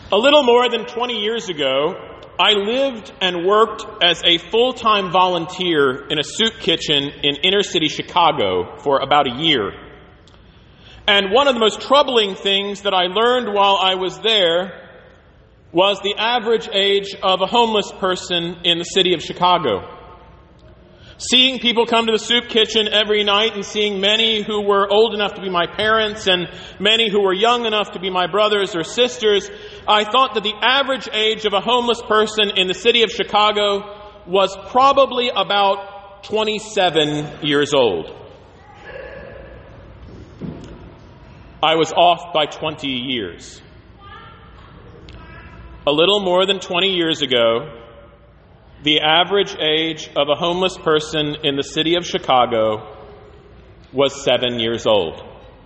A little more than 20 years ago, I lived and worked as a full-time volunteer in a soup kitchen in inner-city Chicago for about a year. And one of the most troubling things that I learned while I was there was the average age of a homeless person in the city of Chicago. Seeing people come to the soup kitchen every night and seeing many who were old enough to be my parents and many who were young enough to be my brothers or sisters, I thought that the average age of a homeless person in the city of Chicago was probably about 27 years old. I was off by 20 years. A little more than 20 years ago, the average age of a homeless person in the city of Chicago was 7 years old.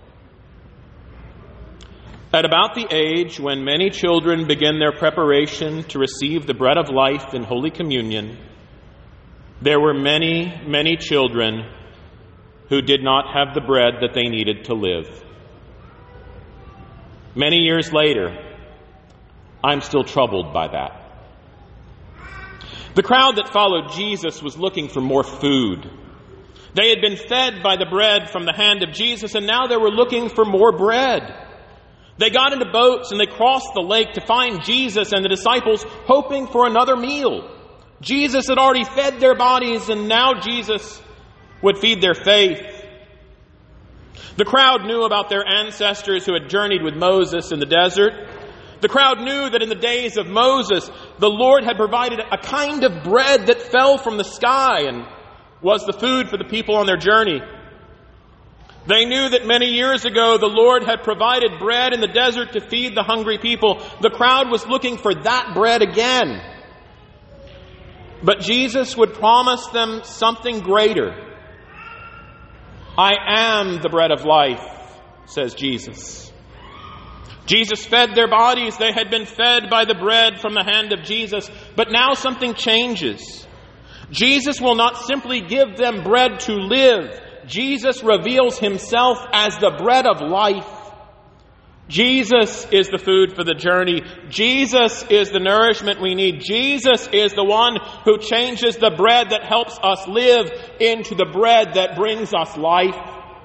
At about the age when many children begin their preparation to receive the bread of life in Holy Communion, there were many, many children who did not have the bread that they needed to live. Many years later, I'm still troubled by that. The crowd that followed Jesus was looking for more food. They had been fed by the bread from the hand of Jesus, and now they were looking for more bread. They got into boats and they crossed the lake to find Jesus and the disciples, hoping for another meal. Jesus had already fed their bodies, and now Jesus would feed their faith. The crowd knew about their ancestors who had journeyed with Moses in the desert. The crowd knew that in the days of Moses, the Lord had provided a kind of bread that fell from the sky and was the food for the people on their journey. They knew that many years ago, the Lord had provided bread in the desert to feed the hungry people. The crowd was looking for that bread again. But Jesus would promise them something greater. I am the bread of life, says Jesus. Jesus fed their bodies. They had been fed by the bread from the hand of Jesus. But now something changes. Jesus will not simply give them bread to live. Jesus reveals himself as the bread of life. Jesus is the food for the journey. Jesus is the nourishment we need. Jesus is the one who changes the bread that helps us live into the bread that brings us life.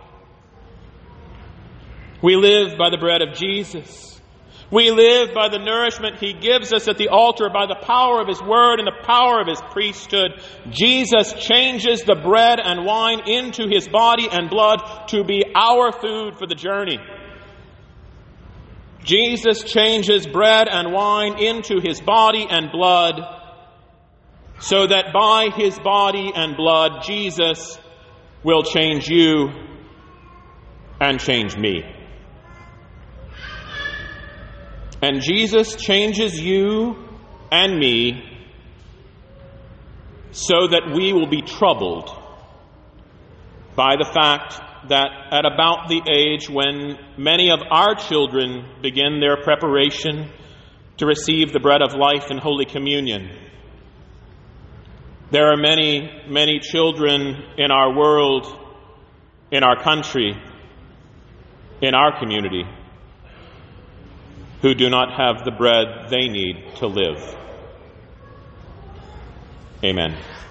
We live by the bread of Jesus. We live by the nourishment he gives us at the altar, by the power of his word and the power of his priesthood. Jesus changes the bread and wine into his body and blood to be our food for the journey. Jesus changes bread and wine into his body and blood so that by his body and blood, Jesus will change you and change me. And Jesus changes you and me so that we will be troubled by the fact that at about the age when many of our children begin their preparation to receive the bread of life in Holy Communion, there are many, many children in our world, in our country, in our community, who do not have the bread they need to live. Amen.